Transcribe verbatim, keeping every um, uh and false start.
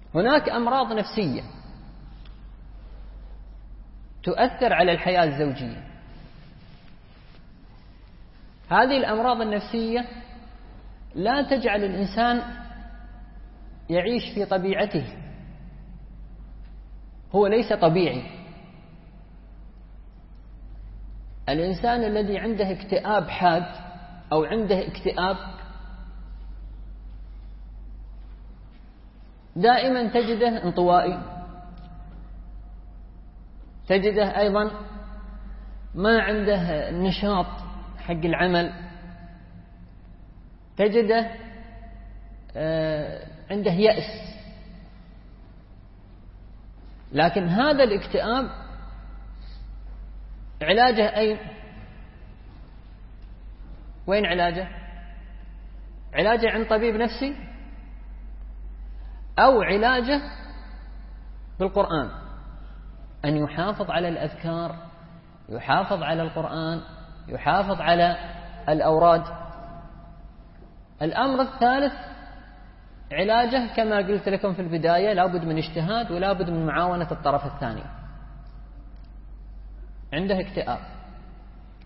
هناك أمراض نفسية تؤثر على الحياة الزوجية. هذه الأمراض النفسية لا تجعل الإنسان يعيش في طبيعته، هو ليس طبيعي. الإنسان الذي عنده اكتئاب حاد أو عنده اكتئاب دائما تجده انطوائي، تجده أيضا ما عنده نشاط حق العمل، تجده عنده يأس. لكن هذا الاكتئاب علاجه أين؟ وين علاجه؟ علاجه عند طبيب نفسي أو علاجه بالقرآن، أن يحافظ على الأذكار، يحافظ على القرآن، يحافظ على الأوراد. الأمر الثالث علاجه كما قلت لكم في البداية، لا بد من اجتهاد ولا بد من معاونة الطرف الثاني. عنده اكتئاب